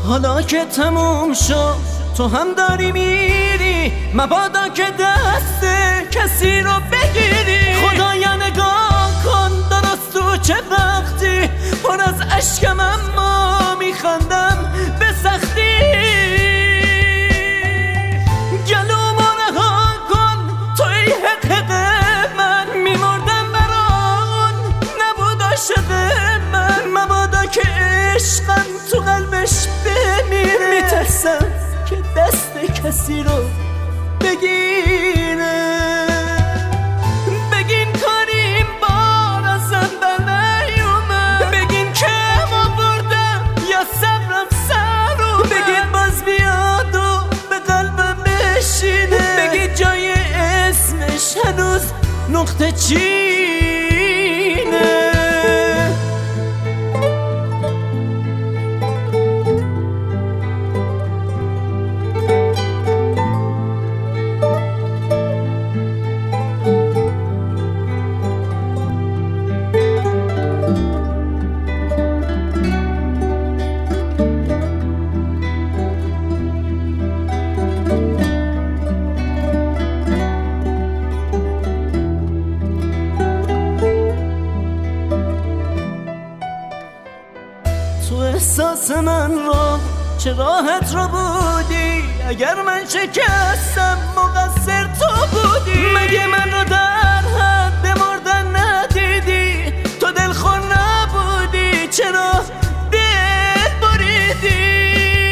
حالا که تموم شد تو هم داری میری، مبادا که دست کسی رو بگیری. خدایا نگاه کن درست تو چه وقتی پر از اشکم اما میخندم به سختی. گلومو رها کن توی حق من، میمردم بران نبود عاشق من. مبادا که عشقم تو قلبش بمیره، میترسم که دست کسی رو بگیره. بگین کاریم بار ازم بر نیومد، بگین که ما بردم یا صبرم سر اومد. بگین باز بیاد و به قلبم بشینه، بگین جای اسمش هنوز نقطه چینه. تو احساس من را چه راحت رو بودی، اگر من شکستم مقصر تو بودی. مگه من رو در حد مردن ندیدی؟ تو دلخور نبودی چرا دل بریدی؟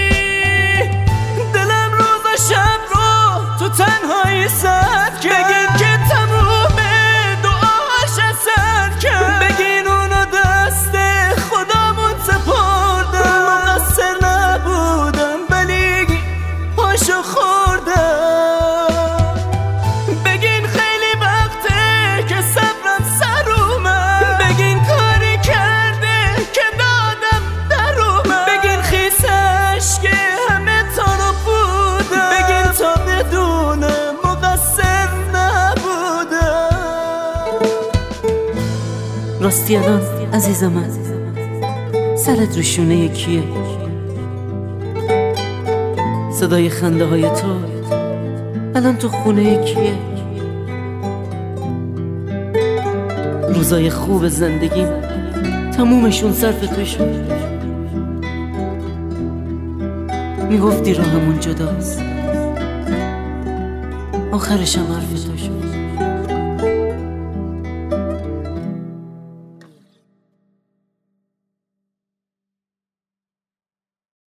دلم روز و شب رو تو تنهایی سرد کرد، بگین که تمومه دعاش اثر کرد. بگین اونو دست خدامون سپردم، مقصر نبودم ولی پاشو خوردم. بگین خیلی وقته که صبرم سر اومد، بگین کاری کرده که دادم در اومد. بگین خیسش که همه تا رو بودم، بگین تا بدونم مقصر نبودم. راستی الان عزیز من سرت رو شونه کیه؟ صدای خنده های تو الان تو خونه کیه؟ روزای خوب زندگیم تمومشون صرف تو شد. میگفتی راهمون جداست، آخرشم حرف تو.